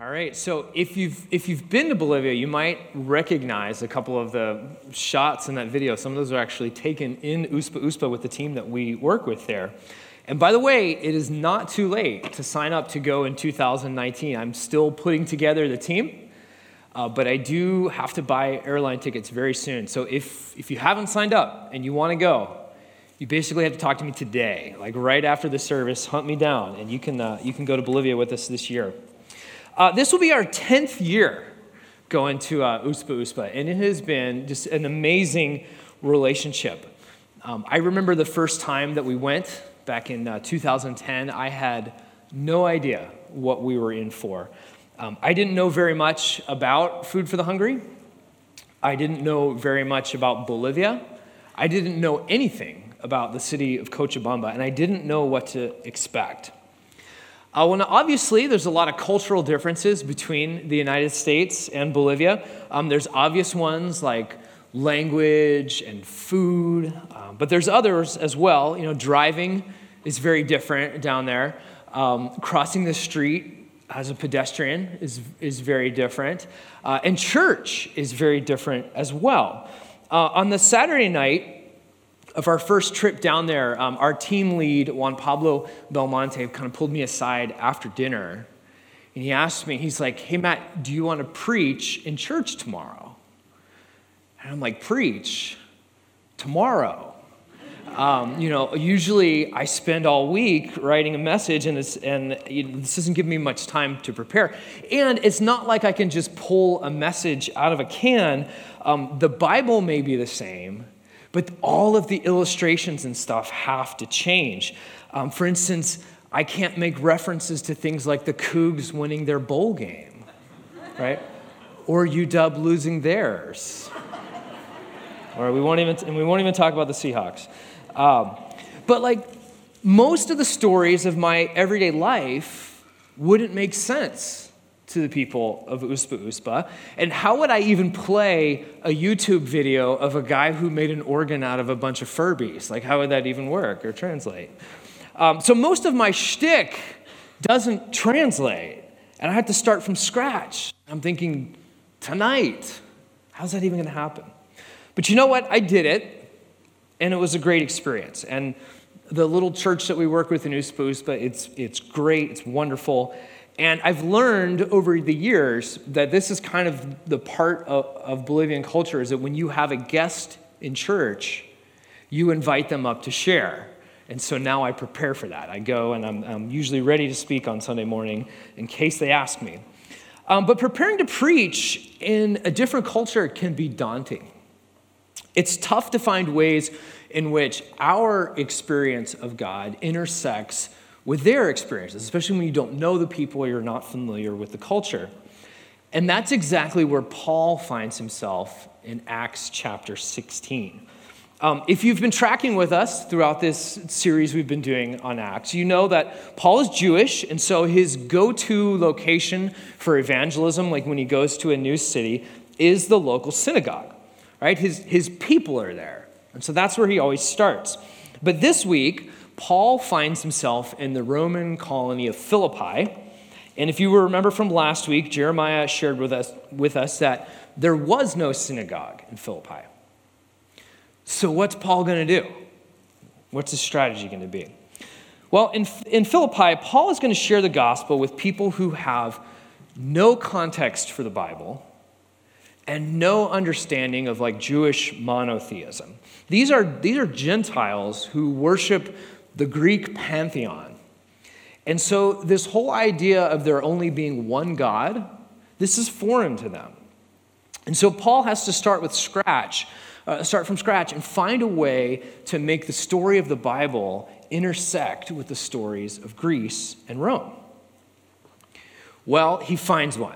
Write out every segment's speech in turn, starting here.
All right, so if you've been to Bolivia, you might recognize a couple of the shots in that video. Some of those are actually taken in USPA with the team that we work with there. And by the way, it is not too late to sign up to go in 2019. I'm still putting together the team, but I do have to buy airline tickets very soon. So if you haven't signed up and you want to go, you basically have to talk to me today, like right after the service. Hunt me down, and you can go to Bolivia with us this year. This will be our 10th year going to USPA, and it has been just an amazing relationship. I remember the first time that we went back in 2010. I had no idea what we were in for. I didn't know very much about Food for the Hungry. I didn't know very much about Bolivia. I didn't know anything about the city of Cochabamba, and I didn't know what to expect. Well, now, obviously, there's a lot of cultural differences between the United States and Bolivia. There's obvious ones like language and food, but there's others as well. You know, driving is very different down there. Crossing the street as a pedestrian is very different. And church is very different as well. On the Saturday night of our first trip down there, our team lead, Juan Pablo Belmonte, kind of pulled me aside after dinner, and he asked me, he's like, "Hey, Matt, do you want to preach in church tomorrow?" And I'm like, "Preach? Tomorrow?" Usually I spend all week writing a message, and this doesn't give me much time to prepare. And it's not like I can just pull a message out of a can. The Bible may be the same, but all of the illustrations and stuff have to change. For instance, I can't make references to things like the Cougs winning their bowl game, right? Or UW losing theirs. Or we won't even talk about the Seahawks. But like most of the stories of my everyday life wouldn't make sense to the people of USPA. And how would I even play a YouTube video of a guy who made an organ out of a bunch of Furbies? Like, how would that even work or translate? So most of my shtick doesn't translate, and I had to start from scratch. I'm thinking, tonight, how's that even going to happen? But you know what? I did it, and it was a great experience. And the little church that we work with in USPA, it's great, it's wonderful. And I've learned over the years that this is kind of the part of Bolivian culture, is that when you have a guest in church, you invite them up to share. And so now I prepare for that. I go, and I'm usually ready to speak on Sunday morning in case they ask me. But preparing to preach in a different culture can be daunting. It's tough to find ways in which our experience of God intersects with their experiences, especially when you don't know the people or you're not familiar with the culture. And that's exactly where Paul finds himself in Acts chapter 16. If you've been tracking with us throughout this series we've been doing on Acts, you know that Paul is Jewish, and so his go-to location for evangelism, like when he goes to a new city, is the local synagogue, right? His people are there, and so that's where he always starts. But this week, Paul finds himself in the Roman colony of Philippi. And if you remember from last week, Jeremiah shared with us that there was no synagogue in Philippi. So what's Paul going to do? What's his strategy going to be? Well, in Philippi, Paul is going to share the gospel with people who have no context for the Bible and no understanding of like Jewish monotheism. These are Gentiles who worship the Greek pantheon. And so this whole idea of there only being one God, this is foreign to them. And so Paul has to start from scratch and find a way to make the story of the Bible intersect with the stories of Greece and Rome. Well, he finds one.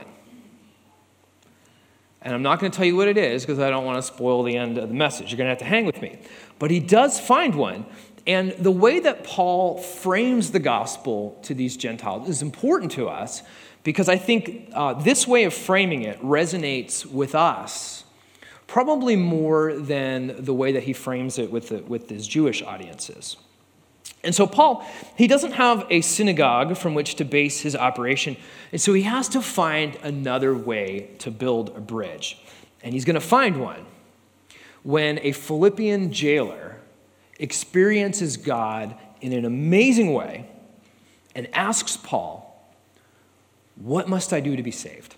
And I'm not going to tell you what it is because I don't want to spoil the end of the message. You're going to have to hang with me. But he does find one. And the way that Paul frames the gospel to these Gentiles is important to us because I think this way of framing it resonates with us probably more than the way that he frames it with his Jewish audiences. And so Paul, he doesn't have a synagogue from which to base his operation, and so he has to find another way to build a bridge. And he's going to find one when a Philippian jailer experiences God in an amazing way and asks Paul, "What must I do to be saved?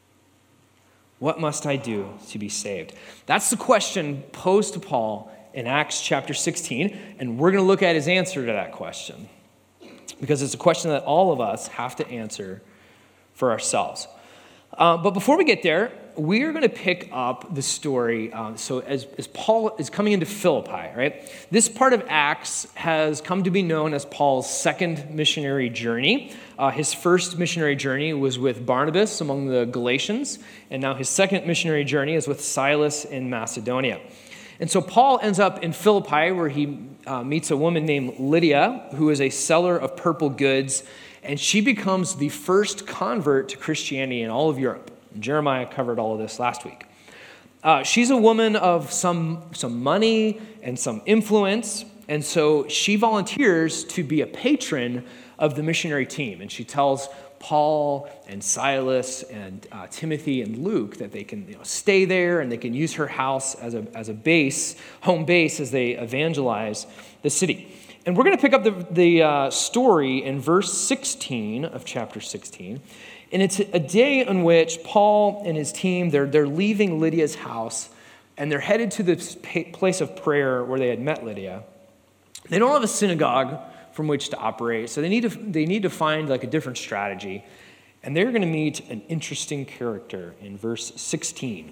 What must I do to be saved?" That's the question posed to Paul in Acts chapter 16, and we're going to look at his answer to that question because it's a question that all of us have to answer for ourselves. But before we get there, we're going to pick up the story. So as Paul is coming into Philippi, right? This part of Acts has come to be known as Paul's second missionary journey. His first missionary journey was with Barnabas among the Galatians, and now his second missionary journey is with Silas in Macedonia. And so Paul ends up in Philippi, where he meets a woman named Lydia, who is a seller of purple goods, and she becomes the first convert to Christianity in all of Europe. Jeremiah covered all of this last week. She's a woman of some money and some influence, and so she volunteers to be a patron of the missionary team, and she tells Paul and Silas and Timothy and Luke that they can stay there and they can use her house as a base, home base, as they evangelize the city. And we're going to pick up the story in verse 16 of chapter 16. And it's a day in which Paul and his team, they're leaving Lydia's house and they're headed to this place of prayer where they had met Lydia. They don't have a synagogue from which to operate, so they need to find like a different strategy. And they're going to meet an interesting character in verse 16.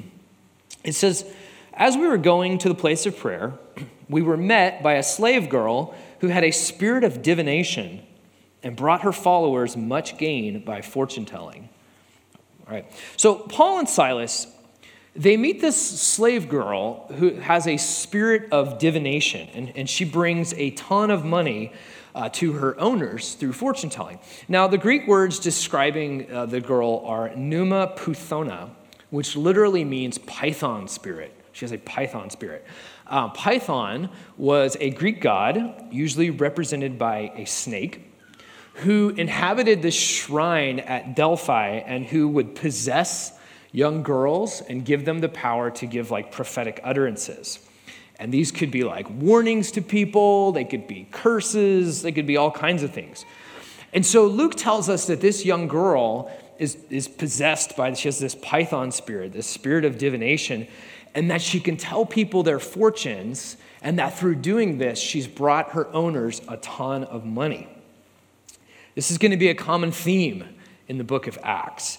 It says, "As we were going to the place of prayer, we were met by a slave girl who had a spirit of divination and brought her followers much gain by fortune telling." All right. So Paul and Silas, they meet this slave girl who has a spirit of divination, and she brings a ton of money to her owners through fortune telling. Now, the Greek words describing the girl are pneuma puthona, which literally means python spirit. She has a python spirit. Python was a Greek god, usually represented by a snake, who inhabited this shrine at Delphi and who would possess young girls and give them the power to give like prophetic utterances. And these could be like warnings to people, they could be curses, they could be all kinds of things. And so Luke tells us that this young girl is possessed by, she has this python spirit, this spirit of divination, and that she can tell people their fortunes, and that through doing this, she's brought her owners a ton of money. This is going to be a common theme in the book of Acts.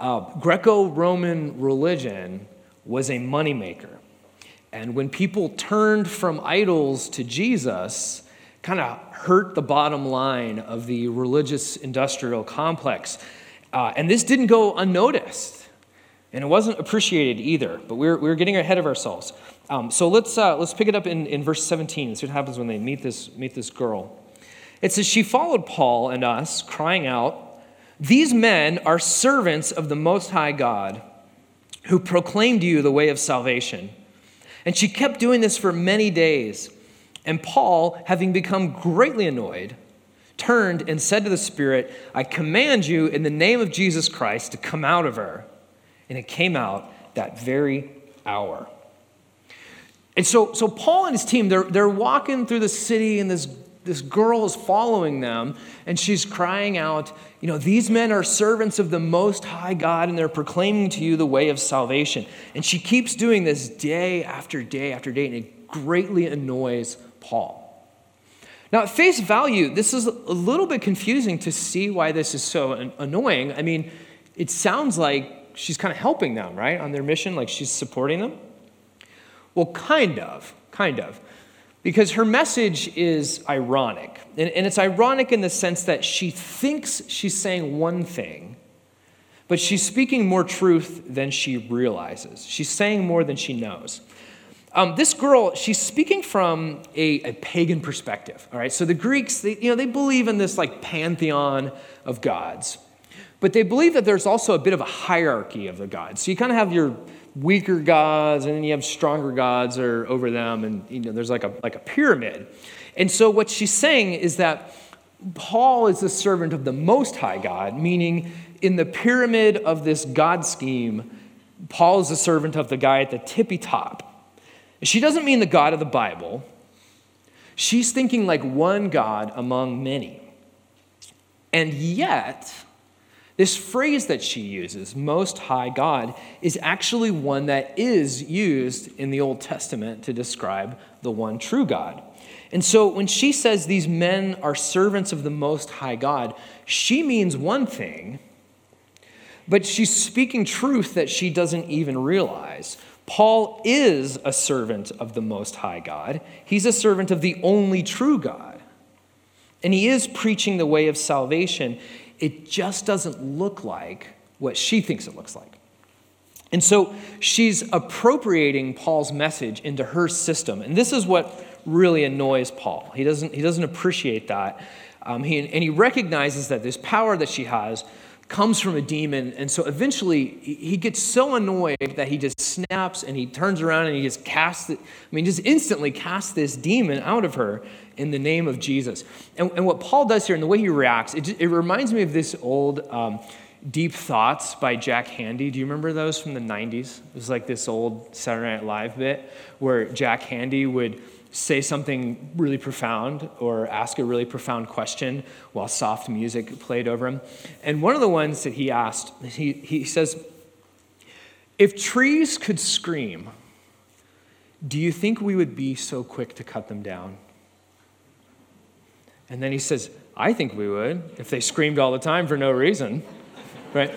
Greco-Roman religion was a moneymaker. And when people turned from idols to Jesus, kind of hurt the bottom line of the religious industrial complex. And this didn't go unnoticed. And it wasn't appreciated either, but we're getting ahead of ourselves. So let's pick it up in verse 17. That's what happens when they meet this girl. It says, "She followed Paul and us, crying out, 'These men are servants of the Most High God, who proclaim to you the way of salvation.' And she kept doing this for many days. And Paul, having become greatly annoyed, turned and said to the Spirit, 'I command you in the name of Jesus Christ to come out of her.' And it came out that very hour." And so Paul and his team, they're walking through the city, and this girl is following them, and she's crying out, "These men are servants of the Most High God, and they're proclaiming to you the way of salvation." And she keeps doing this day after day after day, and it greatly annoys Paul. Now, at face value, this is a little bit confusing to see why this is so annoying. I mean, it sounds like she's kind of helping them, right, on their mission, like she's supporting them. Well, kind of. Because her message is ironic. And it's ironic in the sense that she thinks she's saying one thing, but she's speaking more truth than she realizes. She's saying more than she knows. This girl, she's speaking from a pagan perspective. All right, so the Greeks, they believe in this like pantheon of gods, but they believe that there's also a bit of a hierarchy of the gods. So you kind of have your weaker gods, and then you have stronger gods that are over them, and there's like a pyramid. And so what she's saying is that Paul is the servant of the Most High God, meaning in the pyramid of this God scheme, Paul is the servant of the guy at the tippy top. She doesn't mean the God of the Bible. She's thinking like one God among many. And yet, this phrase that she uses, Most High God, is actually one that is used in the Old Testament to describe the one true God. And so when she says these men are servants of the Most High God, she means one thing, but she's speaking truth that she doesn't even realize. Paul is a servant of the Most High God. He's a servant of the only true God. And he is preaching the way of salvation. It just doesn't look like what she thinks it looks like. And so she's appropriating Paul's message into her system. And this is what really annoys Paul. He doesn't appreciate that. He recognizes that this power that she has comes from a demon. And so eventually he gets so annoyed that he just snaps and he turns around and he just just instantly casts this demon out of her in the name of Jesus. And what Paul does here and the way he reacts, it reminds me of this old Deep Thoughts by Jack Handey. Do you remember those from the 90s? It was like this old Saturday Night Live bit where Jack Handey would say something really profound or ask a really profound question while soft music played over him. And one of the ones that he asked, he says, if trees could scream, do you think we would be so quick to cut them down? And then he says, I think we would if they screamed all the time for no reason, right?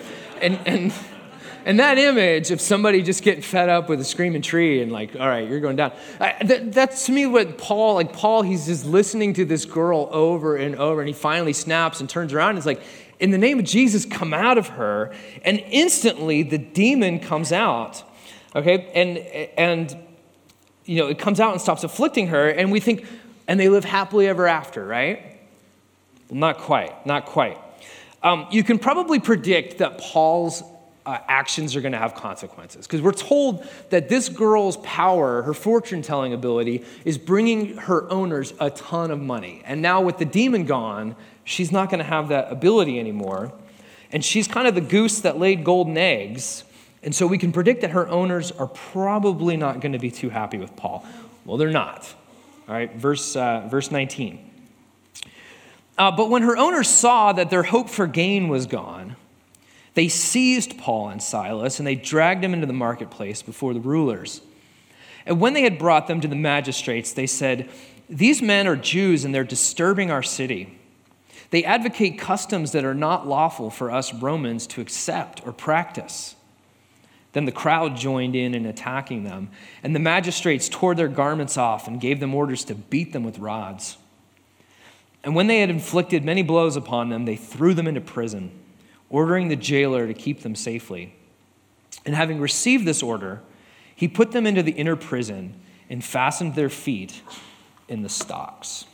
And that image of somebody just getting fed up with a screaming tree and like, all right, you're going down. That's to me what Paul, he's just listening to this girl over and over, and he finally snaps and turns around and is like, in the name of Jesus, come out of her. And instantly the demon comes out, okay? And it comes out and stops afflicting her, and we think, and they live happily ever after, right? Well, not quite. You can probably predict that Paul's actions are going to have consequences. Because we're told that this girl's power, her fortune-telling ability, is bringing her owners a ton of money. And now with the demon gone, she's not going to have that ability anymore. And she's kind of the goose that laid golden eggs. And so we can predict that her owners are probably not going to be too happy with Paul. Well, they're not. All right, verse 19. But when her owners saw that their hope for gain was gone, they seized Paul and Silas, and they dragged them into the marketplace before the rulers. And when they had brought them to the magistrates, they said, these men are Jews, and they're disturbing our city. They advocate customs that are not lawful for us Romans to accept or practice. Then the crowd joined in attacking them, and the magistrates tore their garments off and gave them orders to beat them with rods. And when they had inflicted many blows upon them, they threw them into prison, ordering the jailer to keep them safely. And having received this order, he put them into the inner prison and fastened their feet in the stocks.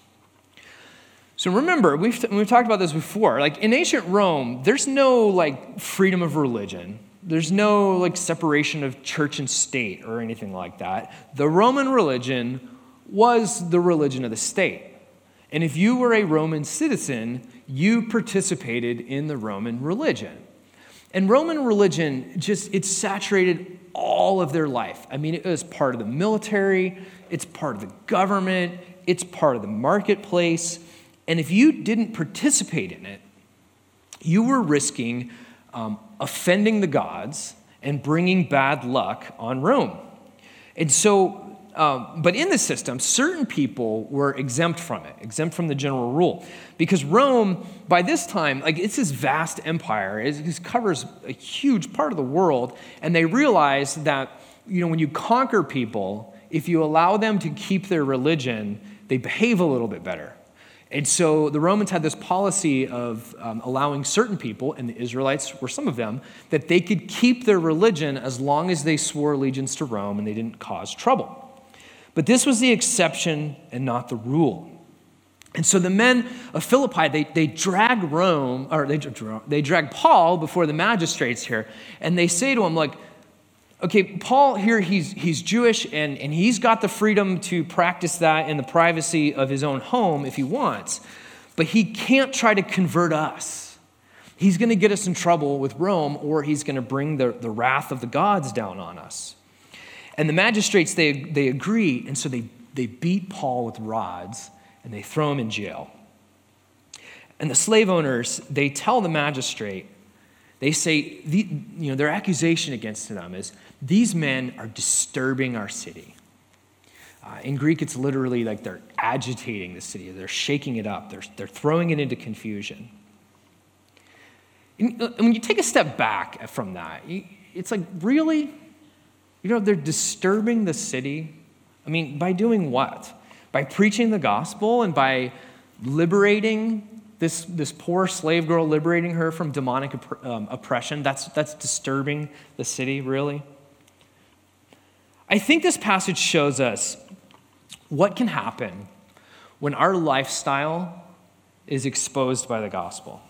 So remember, we've talked about this before. Like in ancient Rome, there's no like freedom of religion. There's no like separation of church and state or anything like that. The Roman religion was the religion of the state. And if you were a Roman citizen, you participated in the Roman religion. And Roman religion it saturated all of their life. I mean, it was part of the military, it's part of the government, it's part of the marketplace. And if you didn't participate in it, you were risking offending the gods and bringing bad luck on Rome. And so, but in the system, certain people were exempt from it, exempt from the general rule. Because Rome, by this time, like it's this vast empire. It covers a huge part of the world. And they realized that, when you conquer people, if you allow them to keep their religion, they behave a little bit better. And so the Romans had this policy of allowing certain people, and the Israelites were some of them, that they could keep their religion as long as they swore allegiance to Rome and they didn't cause trouble. But this was the exception and not the rule. And so the men of Philippi, they drag Paul before the magistrates here, and they say to him, like, Okay, Paul here, he's Jewish, and he's got the freedom to practice that in the privacy of his own home if he wants, but he can't try to convert us. He's going to get us in trouble with Rome, or he's going to bring the wrath of the gods down on us. And the magistrates, they agree, and so they beat Paul with rods, and they throw him in jail. And the slave owners, they tell the magistrate, they say, their accusation against them is, these men are disturbing our city. In Greek, it's literally like they're agitating the city. They're shaking it up. They're throwing it into confusion. And when you take a step back from that, it's like, really? They're disturbing the city? I mean, by doing what? By preaching the gospel and by liberating this poor slave girl, liberating her from demonic oppression? That's disturbing the city, really? I think this passage shows us what can happen when our lifestyle is exposed by the gospel.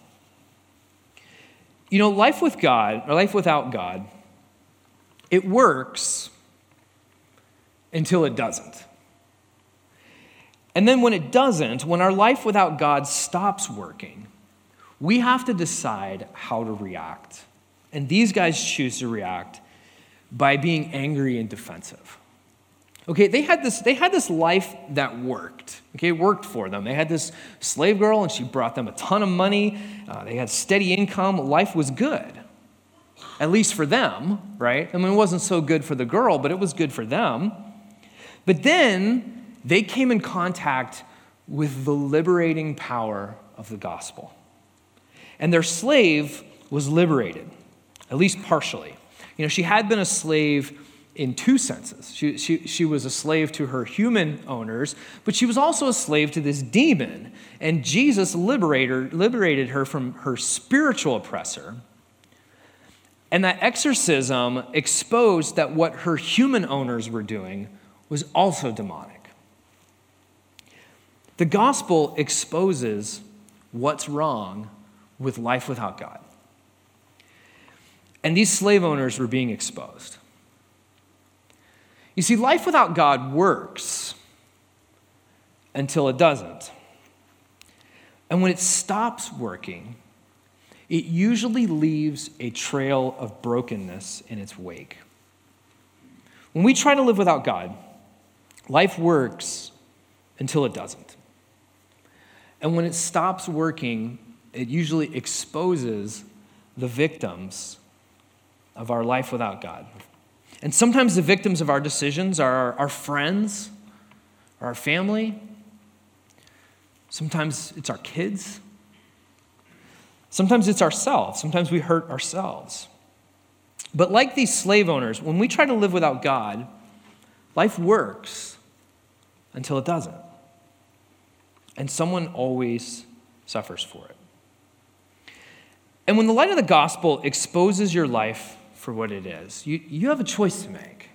Life with God, or life without God, it works until it doesn't. And then when it doesn't, when our life without God stops working, we have to decide how to react. And these guys choose to react by being angry and defensive. Okay, they had this life that worked. Okay, it worked for them. They had this slave girl, and she brought them a ton of money. They had steady income. Life was good, at least for them, right? I mean, it wasn't so good for the girl, but it was good for them. But then they came in contact with the liberating power of the gospel. And their slave was liberated, at least partially. She had been a slave in two senses. She was a slave to her human owners, but she was also a slave to this demon. And Jesus liberated her from her spiritual oppressor. And that exorcism exposed that what her human owners were doing was also demonic. The gospel exposes what's wrong with life without God. And these slave owners were being exposed. You see, life without God works until it doesn't. And when it stops working, it usually leaves a trail of brokenness in its wake. When we try to live without God, life works until it doesn't. And when it stops working, it usually exposes the victims of our life without God. And sometimes the victims of our decisions are our friends, or our family. Sometimes it's our kids. Sometimes it's ourselves. Sometimes we hurt ourselves. But like these slave owners, when we try to live without God, life works until it doesn't. And someone always suffers for it. And when the light of the gospel exposes your life for what it is, you have a choice to make.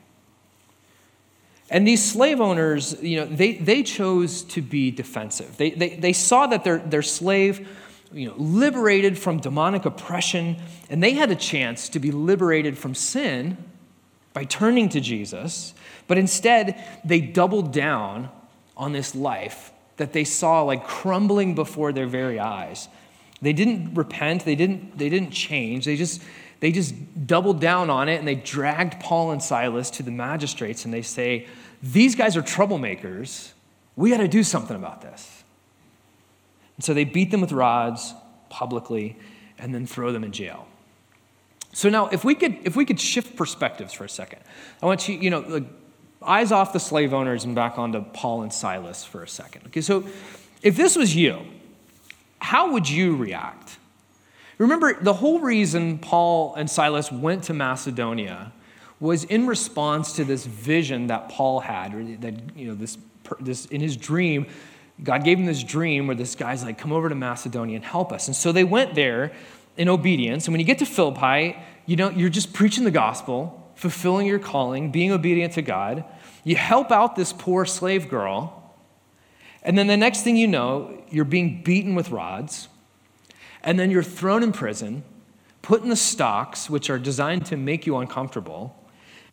And these slave owners, they chose to be defensive. They saw that their slave, liberated from demonic oppression, and they had a chance to be liberated from sin by turning to Jesus. But instead, they doubled down on this life that they saw like crumbling before their very eyes. They didn't repent. They didn't change. They just doubled down on it, and they dragged Paul and Silas to the magistrates, and they say, these guys are troublemakers. We got to do something about this. And so they beat them with rods publicly and then throw them in jail. So now, if we could shift perspectives for a second, I want you, eyes off the slave owners and back onto Paul and Silas for a second. Okay, so if this was you, how would you react? Remember, the whole reason Paul and Silas went to Macedonia was in response to this vision that Paul had, or that this in his dream. God gave him this dream where this guy's like, come over to Macedonia and help us. And so they went there in obedience. And when you get to Philippi, you're just preaching the gospel, fulfilling your calling, being obedient to God. You help out this poor slave girl. And then the next thing you know, you're being beaten with rods. And then you're thrown in prison, put in the stocks, which are designed to make you uncomfortable.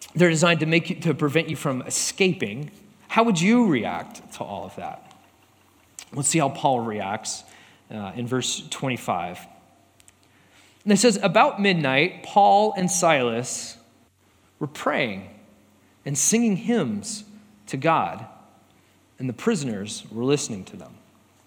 They're designed to prevent you from escaping. How would you react to all of that? Let's see how Paul reacts in verse 25. And it says, about midnight, Paul and Silas were praying and singing hymns to God, and the prisoners were listening to them.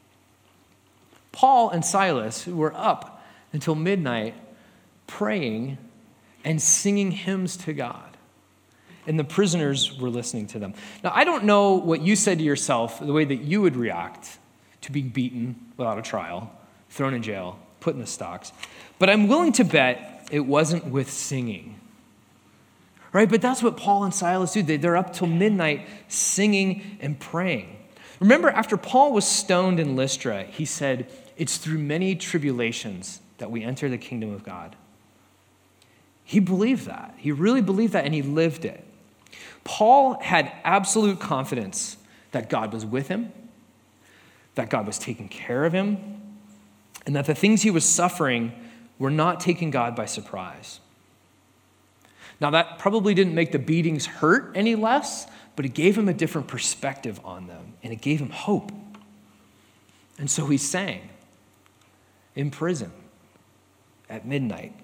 Paul and Silas, who were up until midnight praying and singing hymns to God, and the prisoners were listening to them. Now, I don't know what you said to yourself, the way that you would react to being beaten without a trial, thrown in jail, put in the stocks, but I'm willing to bet it wasn't with singing. Right? But that's what Paul and Silas do. They're up till midnight singing and praying. Remember, after Paul was stoned in Lystra, he said, it's through many tribulations that we enter the kingdom of God. He believed that. He really believed that, and he lived it. Paul had absolute confidence that God was with him, that God was taking care of him, and that the things he was suffering were not taking God by surprise. Now, that probably didn't make the beatings hurt any less, but it gave him a different perspective on them, and it gave him hope. And so he sang in prison at midnight.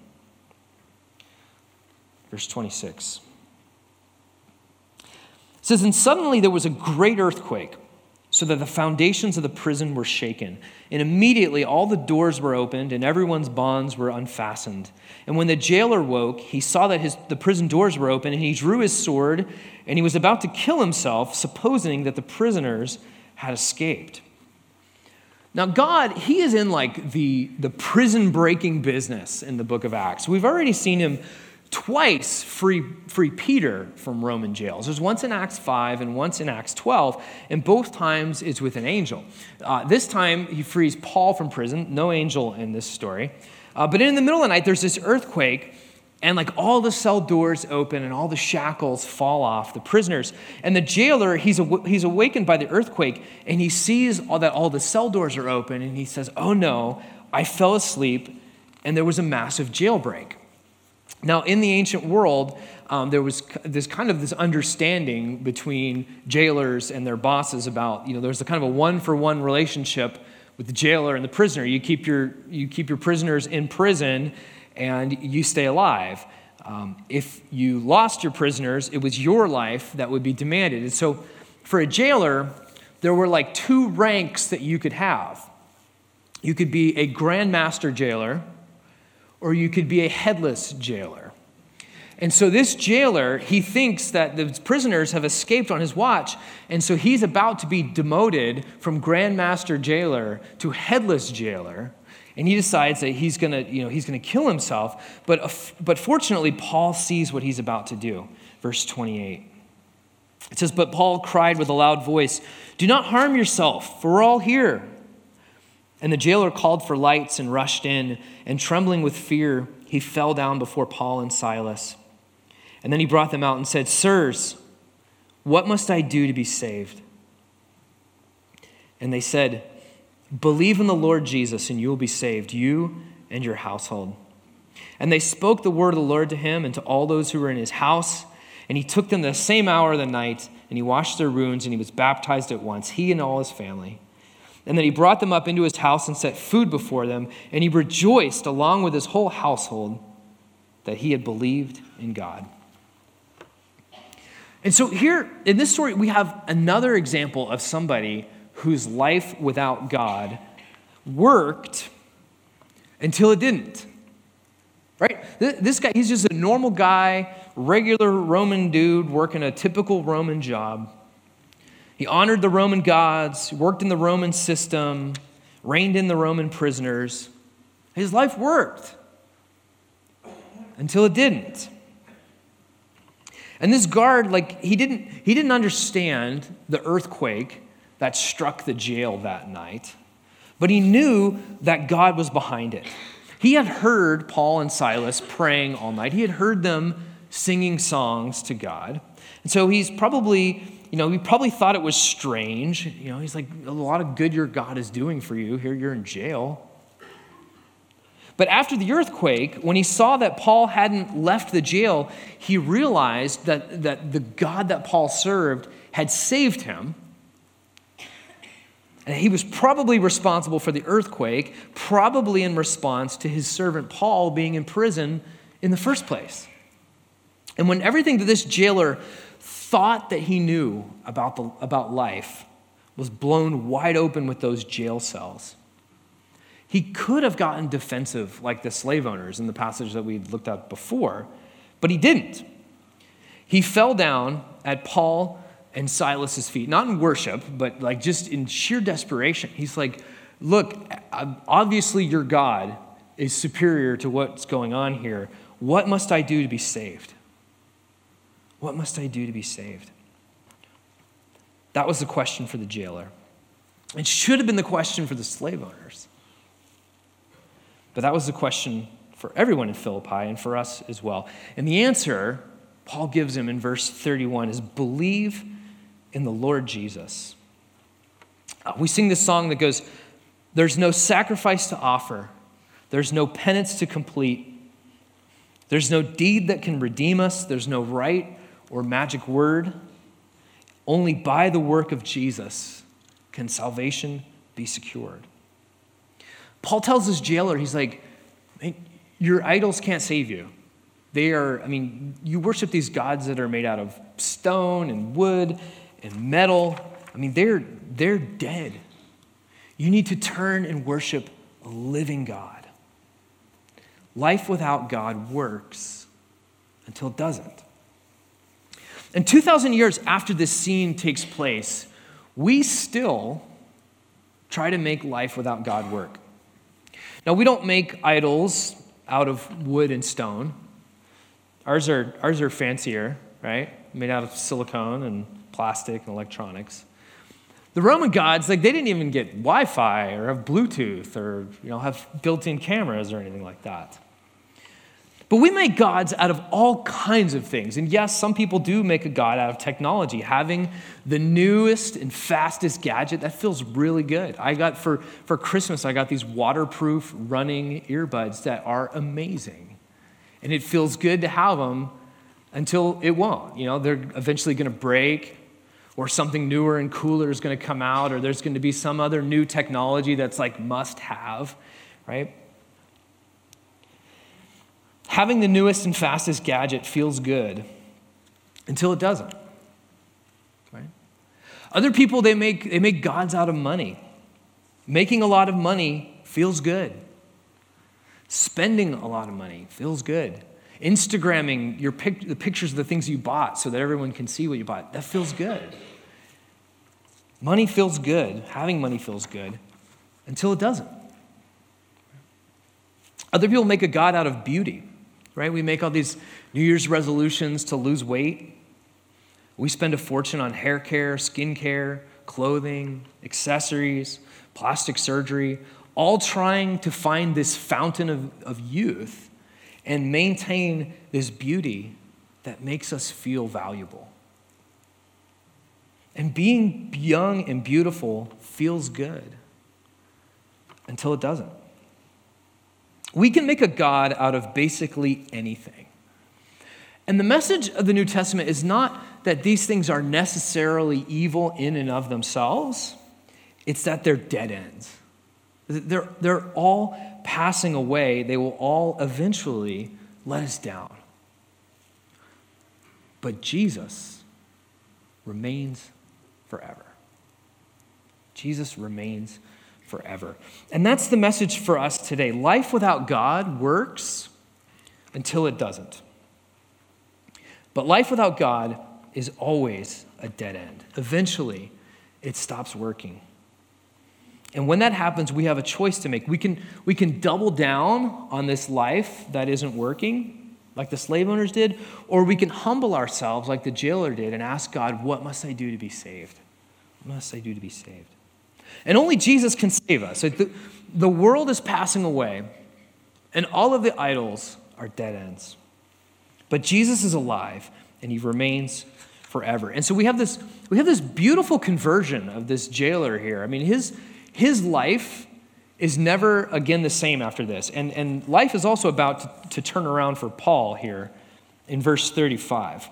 Verse 26. It says, and suddenly there was a great earthquake, so that the foundations of the prison were shaken. And immediately all the doors were opened and everyone's bonds were unfastened. And when the jailer woke, he saw that the prison doors were open, and he drew his sword and he was about to kill himself, supposing that the prisoners had escaped. Now God, he is in like the prison breaking business in the book of Acts. We've already seen him twice free Peter from Roman jails. There's once in Acts 5 and once in Acts 12, and both times it's with an angel. This time he frees Paul from prison, no angel in this story. But in the middle of the night, there's this earthquake, and like all the cell doors open and all the shackles fall off the prisoners. And the jailer, he's awakened by the earthquake, and he sees that all the cell doors are open, and he says, oh no, I fell asleep, and there was a massive jailbreak. Now, in the ancient world, there was this understanding between jailers and their bosses about, there's a kind of a one-for-one relationship with the jailer and the prisoner. You keep your prisoners in prison, and you stay alive. If you lost your prisoners, it was your life that would be demanded. And so, for a jailer, there were like two ranks that you could have. You could be a Grand Master jailer, or you could be a headless jailer. And so this jailer, he thinks that the prisoners have escaped on his watch, and so he's about to be demoted from Grand Master jailer to headless jailer, and he decides that he's gonna kill himself. But fortunately, Paul sees what he's about to do. Verse 28. It says, but Paul cried with a loud voice, do not harm yourself, for we're all here. And the jailer called for lights and rushed in, and trembling with fear, he fell down before Paul and Silas. And then he brought them out and said, sirs, what must I do to be saved? And they said, believe in the Lord Jesus, and you will be saved, you and your household. And they spoke the word of the Lord to him and to all those who were in his house. And he took them the same hour of the night, and he washed their wounds, and he was baptized at once, he and all his family. And then he brought them up into his house and set food before them, and he rejoiced along with his whole household that he had believed in God. And so here in this story, we have another example of somebody whose life without God worked until it didn't. Right? This guy, he's just a normal guy, regular Roman dude working a typical Roman job. He honored the Roman gods, worked in the Roman system, reigned in the Roman prisoners. His life worked until it didn't. And this guard, he didn't understand the earthquake that struck the jail that night, but he knew that God was behind it. He had heard Paul and Silas praying all night. He had heard them singing songs to God. And so he probably thought it was strange. He's like, a lot of good your God is doing for you. Here you're in jail. But after the earthquake, when he saw that Paul hadn't left the jail, he realized that the God that Paul served had saved him. And he was probably responsible for the earthquake, probably in response to his servant Paul being in prison in the first place. And when everything that this jailer thought that he knew about life was blown wide open with those jail cells, he could have gotten defensive like the slave owners in the passage that we looked at before, but he didn't. He fell down at Paul and Silas's feet, not in worship, but like just in sheer desperation. He's like, look, obviously your God is superior to what's going on here. What must I do to be saved? What must I do to be saved? That was the question for the jailer. It should have been the question for the slave owners. But that was the question for everyone in Philippi and for us as well. And the answer Paul gives him in verse 31 is believe in the Lord Jesus. We sing this song that goes, there's no sacrifice to offer. There's no penance to complete. There's no deed that can redeem us. There's no right or magic word. Only by the work of Jesus can salvation be secured. Paul tells this jailer, he's like, your idols can't save you. You worship these gods that are made out of stone and wood and metal. They're dead. You need to turn and worship a living God. Life without God works until it doesn't. And 2,000 years after this scene takes place, we still try to make life without God work. Now, we don't make idols out of wood and stone. Ours are fancier, right? Made out of silicone and plastic and electronics. The Roman gods, they didn't even get Wi-Fi or have Bluetooth or have built-in cameras or anything like that. But we make gods out of all kinds of things. And yes, some people do make a god out of technology. Having the newest and fastest gadget, that feels really good. For Christmas, I got these waterproof running earbuds that are amazing. And it feels good to have them until it won't. They're eventually going to break, or something newer and cooler is going to come out, or there's going to be some other new technology that's like must have, right? Having the newest and fastest gadget feels good until it doesn't, right? Other people, they make gods out of money. Making a lot of money feels good. Spending a lot of money feels good. Instagramming the pictures of the things you bought so that everyone can see what you bought, that feels good. Money feels good. Having money feels good until it doesn't. Other people make a god out of beauty. Right? We make all these New Year's resolutions to lose weight. We spend a fortune on hair care, skin care, clothing, accessories, plastic surgery, all trying to find this fountain of youth and maintain this beauty that makes us feel valuable. And being young and beautiful feels good until it doesn't. We can make a god out of basically anything. And the message of the New Testament is not that these things are necessarily evil in and of themselves. It's that they're dead ends. They're all passing away. They will all eventually let us down. But Jesus remains forever. Jesus remains forever. And that's the message for us today. Life without God works until it doesn't. But life without God is always a dead end. Eventually, it stops working. And when that happens, we have a choice to make. We can double down on this life that isn't working, like the slave owners did, or we can humble ourselves like the jailer did and ask God, what must I do to be saved? What must I do to be saved? And only Jesus can save us. The world is passing away, and all of the idols are dead ends. But Jesus is alive, and he remains forever. And so we have this beautiful conversion of this jailer here. His life is never again the same after this. And life is also about to turn around for Paul here in verse 35.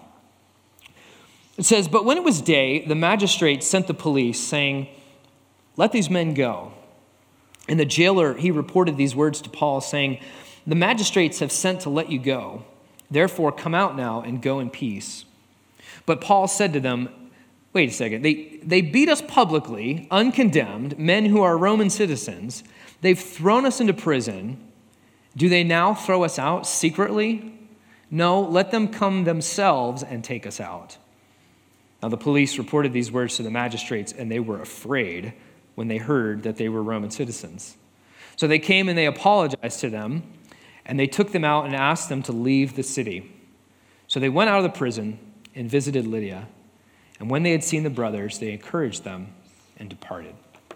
It says, "But when it was day, the magistrate sent the police, saying, 'Let these men go.' And the jailer, he reported these words to Paul, saying, 'The magistrates have sent to let you go. Therefore, come out now and go in peace.' But Paul said to them, 'Wait a second. They beat us publicly, uncondemned, men who are Roman citizens. They've thrown us into prison. Do they now throw us out secretly? No, let them come themselves and take us out.' Now the police reported these words to the magistrates, and they were afraid when they heard that they were Roman citizens. So they came and they apologized to them, and they took them out and asked them to leave the city. So they went out of the prison and visited Lydia. And when they had seen the brothers, they encouraged them and departed."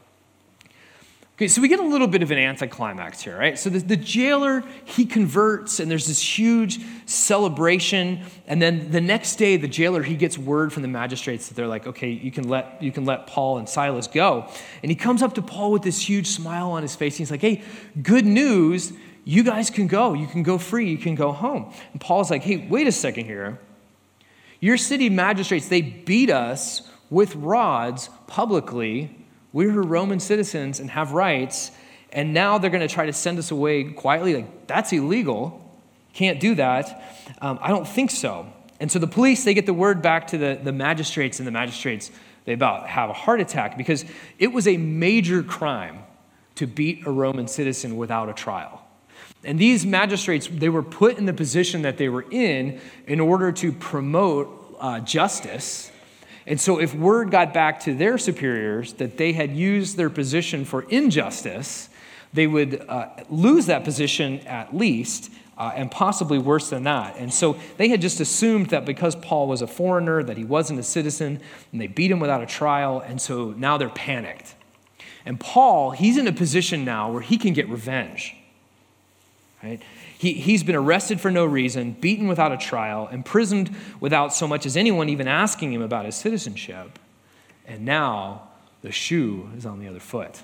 Okay, so we get a little bit of an anticlimax here, right? So the jailer, he converts, and there's this huge celebration. And then the next day, the jailer, he gets word from the magistrates that they're like, okay, you can let Paul and Silas go. And he comes up to Paul with this huge smile on his face. He's like, "Hey, good news. You guys can go. You can go free. You can go home." And Paul's like, "Hey, wait a second here. Your city magistrates, they beat us with rods publicly. We're Roman citizens and have rights, and now they're going to try to send us away quietly. Like, that's illegal. Can't do that. I don't think so." And so the police, they get the word back to the magistrates, and the magistrates, they about have a heart attack because it was a major crime to beat a Roman citizen without a trial. And these magistrates, they were put in the position that they were in order to promote justice. And so if word got back to their superiors that they had used their position for injustice, they would lose that position at least, and possibly worse than that. And so they had just assumed that because Paul was a foreigner, that he wasn't a citizen, and they beat him without a trial, and so now they're panicked. And Paul, he's in a position now where he can get revenge. Right? He's been arrested for no reason, beaten without a trial, imprisoned without so much as anyone even asking him about his citizenship. And now the shoe is on the other foot.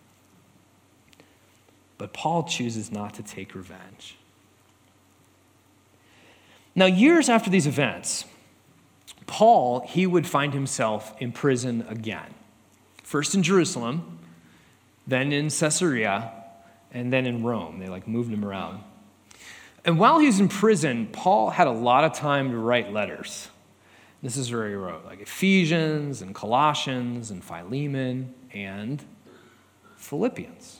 But Paul chooses not to take revenge. Now, years after these events, Paul, he would find himself in prison again. First in Jerusalem, then in Caesarea, and then in Rome. They moved him around. And while he was in prison, Paul had a lot of time to write letters. This is where he wrote Ephesians and Colossians and Philemon and Philippians.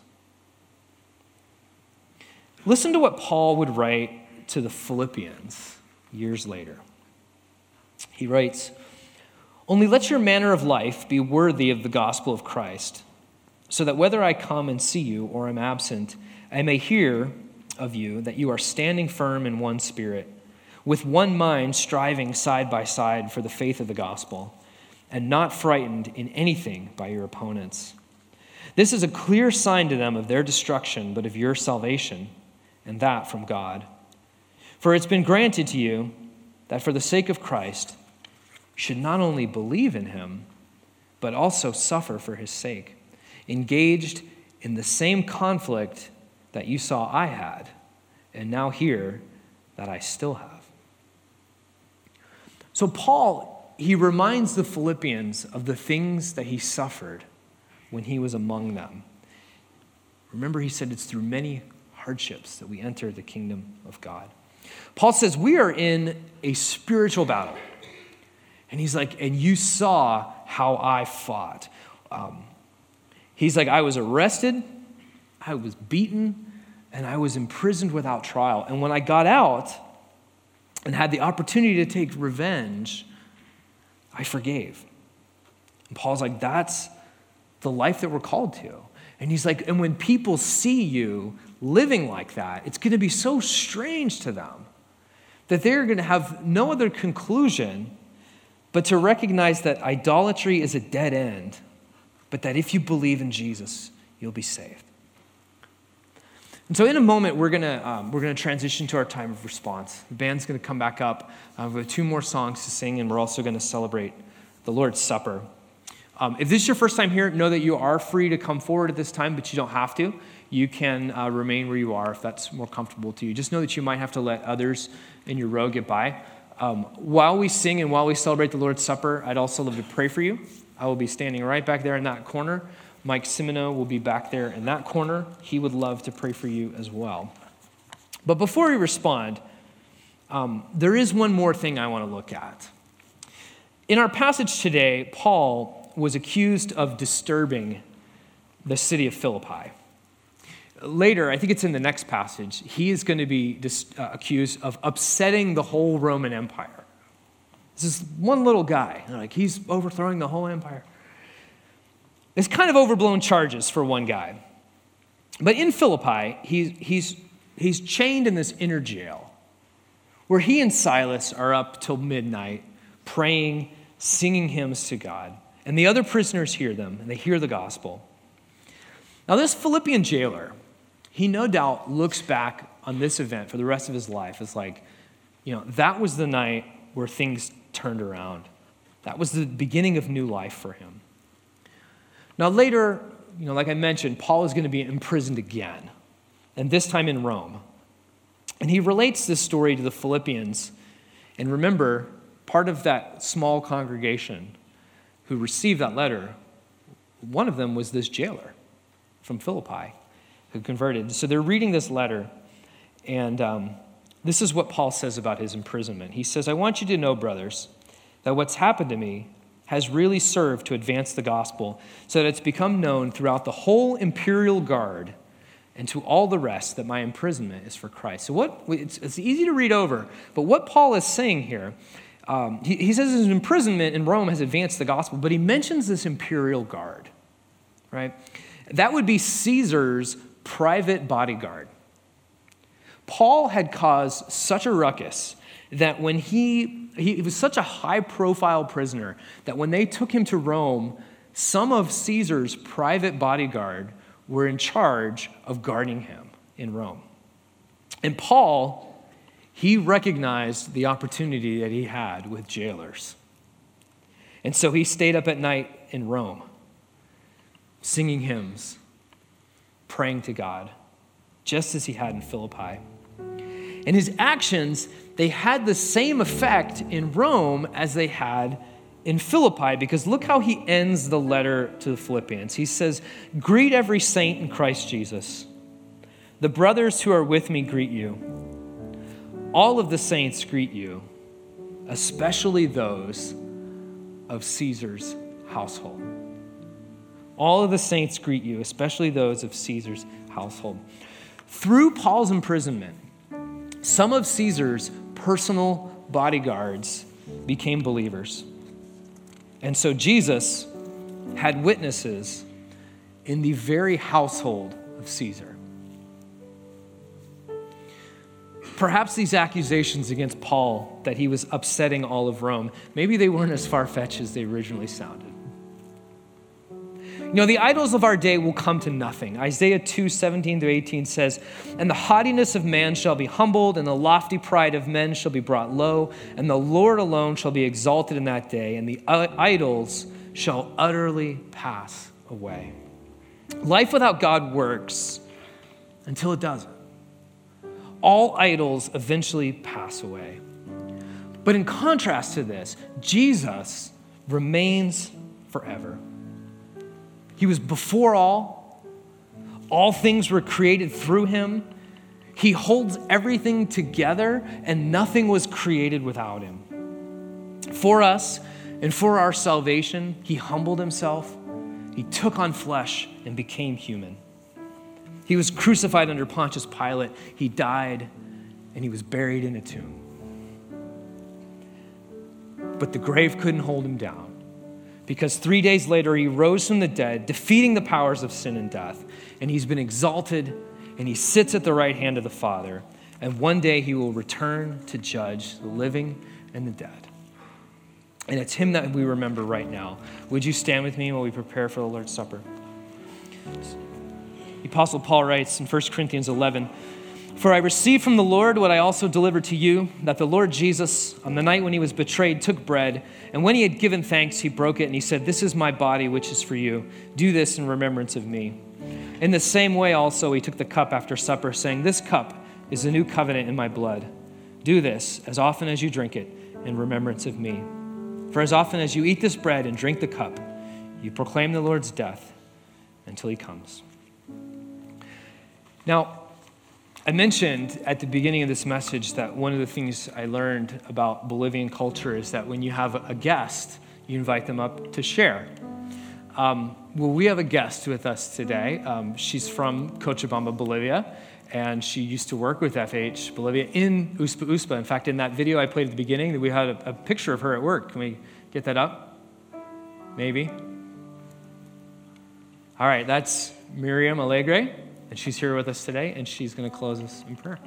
Listen to what Paul would write to the Philippians years later. He writes, "Only let your manner of life be worthy of the gospel of Christ, so that whether I come and see you or am absent, I may hear of you that you are standing firm in one spirit, with one mind striving side by side for the faith of the gospel, and not frightened in anything by your opponents. This is a clear sign to them of their destruction, but of your salvation, and that from God. For it's been granted to you that for the sake of Christ, you should not only believe in him, but also suffer for his sake, engaged in the same conflict that you saw I had, and now hear that I still have." So Paul, he reminds the Philippians of the things that he suffered when he was among them. Remember, he said it's through many hardships that we enter the kingdom of God. Paul says we are in a spiritual battle. And he's like, and you saw how I fought. He's like, I was arrested, I was beaten, and I was imprisoned without trial. And when I got out and had the opportunity to take revenge, I forgave. And Paul's like, that's the life that we're called to. And he's like, and when people see you living like that, it's going to be so strange to them that they're going to have no other conclusion but to recognize that idolatry is a dead end, but that if you believe in Jesus, you'll be saved. And so in a moment, we're gonna transition to our time of response. The band's going to come back up. We have 2 more songs to sing, and we're also going to celebrate the Lord's Supper. If this is your first time here, know that you are free to come forward at this time, but you don't have to. you can remain where you are if that's more comfortable to you. Just know that you might have to let others in your row get by. While we sing and while we celebrate the Lord's Supper, I'd also love to pray for you. I will be standing right back there in that corner. Mike Simino will be back there in that corner. He would love to pray for you as well. But before we respond, there is one more thing I want to look at. In our passage today, Paul was accused of disturbing the city of Philippi. Later, I think it's in the next passage, he is going to be accused of upsetting the whole Roman Empire. This is one little guy. Like, he's overthrowing the whole empire. It's kind of overblown charges for one guy. But in Philippi, he's chained in this inner jail where he and Silas are up till midnight praying, singing hymns to God. And the other prisoners hear them, and they hear the gospel. Now, this Philippian jailer, he no doubt looks back on this event for the rest of his life as like, that was the night where things turned around. That was the beginning of new life for him. Now later, like I mentioned, Paul is going to be imprisoned again, and this time in Rome. And he relates this story to the Philippians. And remember, part of that small congregation who received that letter, one of them was this jailer from Philippi who converted. So they're reading this letter, and this is what Paul says about his imprisonment. He says, "I want you to know, brothers, that what's happened to me has really served to advance the gospel so that it's become known throughout the whole imperial guard and to all the rest that my imprisonment is for Christ." So it's easy to read over, but what Paul is saying here, he says his imprisonment in Rome has advanced the gospel, but he mentions this imperial guard, right? That would be Caesar's private bodyguard. Paul had caused such a ruckus that when he was such a high-profile prisoner that when they took him to Rome, some of Caesar's private bodyguard were in charge of guarding him in Rome. And Paul, he recognized the opportunity that he had with jailers. And so he stayed up at night in Rome, singing hymns, praying to God, just as he had in Philippi. And his actions, they had the same effect in Rome as they had in Philippi, because look how he ends the letter to the Philippians. He says, "Greet every saint in Christ Jesus. The brothers who are with me greet you. All of the saints greet you, especially those of Caesar's household." All of the saints greet you, especially those of Caesar's household. Through Paul's imprisonment, some of Caesar's personal bodyguards became believers. And so Jesus had witnesses in the very household of Caesar. Perhaps these accusations against Paul that he was upsetting all of Rome, maybe they weren't as far-fetched as they originally sounded. The idols of our day will come to nothing. Isaiah 2:17-18 says, "And the haughtiness of man shall be humbled, and the lofty pride of men shall be brought low, and the Lord alone shall be exalted in that day, and the idols shall utterly pass away." Life without God works until it doesn't. All idols eventually pass away. But in contrast to this, Jesus remains forever. He was before all. All things were created through him. He holds everything together, and nothing was created without him. For us and for our salvation, he humbled himself. He took on flesh and became human. He was crucified under Pontius Pilate. He died, and he was buried in a tomb. But the grave couldn't hold him down, because 3 days later, he rose from the dead, defeating the powers of sin and death. And he's been exalted, and he sits at the right hand of the Father. And one day he will return to judge the living and the dead. And it's him that we remember right now. Would you stand with me while we prepare for the Lord's Supper? The Apostle Paul writes in 1 Corinthians 11, "For I received from the Lord what I also delivered to you, that the Lord Jesus, on the night when he was betrayed, took bread, and when he had given thanks, he broke it, and he said, 'This is my body, which is for you. Do this in remembrance of me.' In the same way also he took the cup after supper, saying, "This cup is the new covenant in my blood. Do this as often as you drink it in remembrance of me. For as often as you eat this bread and drink the cup, you proclaim the Lord's death until he comes." Now, I mentioned at the beginning of this message that one of the things I learned about Bolivian culture is that when you have a guest, you invite them up to share. Well, we have a guest with us today. She's from Cochabamba, Bolivia, and she used to work with FH Bolivia in USPA. In fact, in that video I played at the beginning, we had a picture of her at work. Can we get that up? Maybe? All right, that's Miriam Alegre, and she's here with us today, and she's going to close us in prayer.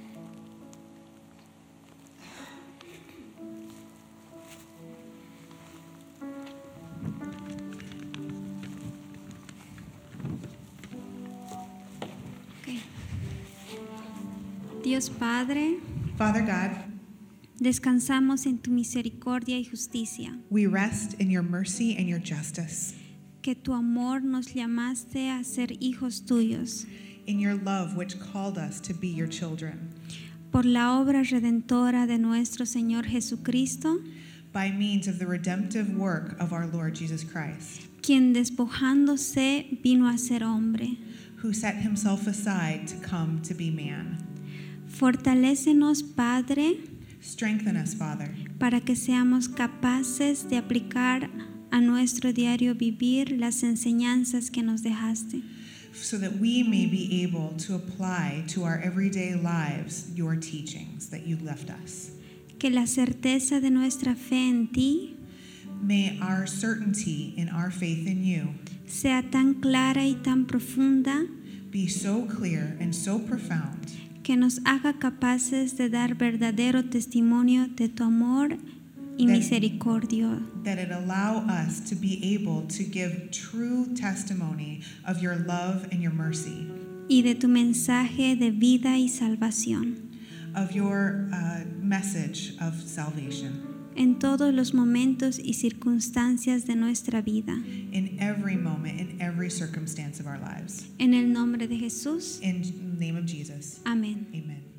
Dios Padre, Father God, descansamos en tu misericordia y justicia, we rest in your mercy and your justice, que tu amor nos llamaste a ser hijos tuyos, in your love which called us to be your children. por la obra redentora de nuestro Señor Jesucristo, By means of the redemptive work of our Lord Jesus Christ, quien despojándose vino a ser hombre. who set himself aside to come to be man. Fortalécenos, Padre, Strengthen us, Father, para que seamos capaces de aplicar a nuestro diario vivir las enseñanzas que nos dejaste. so that we may be able to apply to our everyday lives your teachings that you left us. Que la certeza de nuestra fe en ti May our certainty in our faith in you sea tan clara y tan profunda be so clear and so profound que nos haga capaces de dar verdadero testimonio de tu amor y misericordia, that it allow us to be able to give true testimony of your love and your mercy, y de tu mensaje de vida y salvación of your message of salvation en todos los momentos y circunstancias de nuestra vida. in every moment, in every circumstance of our lives. En el nombre de Jesús. In the name of Jesus, Amén. amen.